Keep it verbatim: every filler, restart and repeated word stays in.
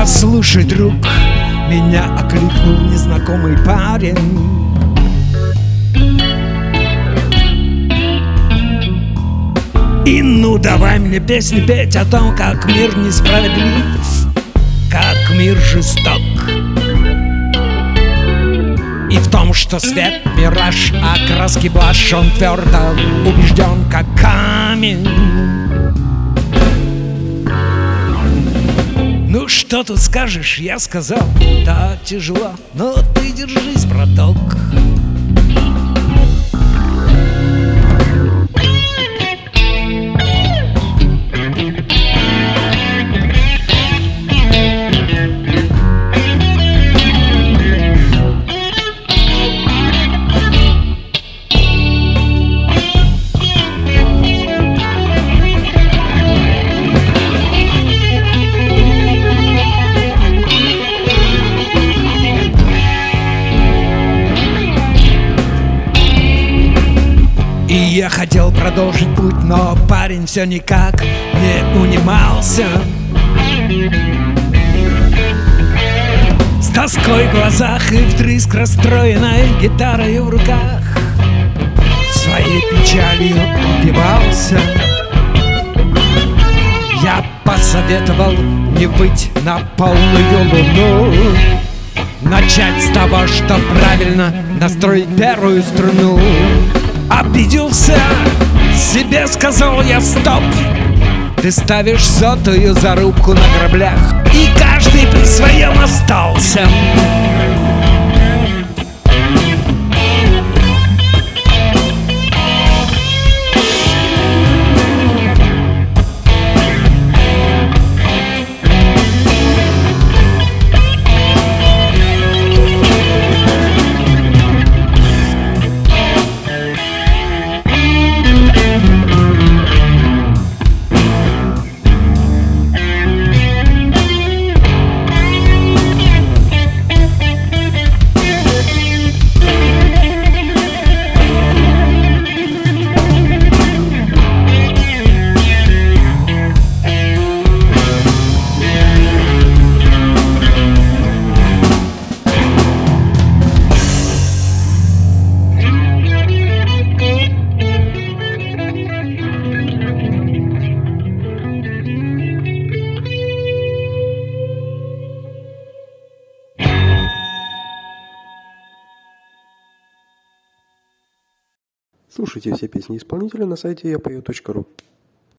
Послушай, друг, меня окликнул незнакомый парень. И ну давай мне песни петь о том, как мир несправедлив, как мир жесток, и в том, что свет — мираж, а краски блажь. Он твердо убежден, как камень. Ну что тут скажешь, я сказал, да, тяжело, но ты держись, браток. И я хотел продолжить путь, но парень все никак не унимался. С тоской в глазах и вдрызг расстроенной гитарой в руках своей печалью убивался. Я посоветовал не быть на полную луну, начать с того, что правильно настроить первую струну. Обиделся, себе сказал я: стоп, ты ставишь сотую зарубку на граблях, и каждый при своем остался. Слушайте все песни исполнителя на сайте я пою точка ру.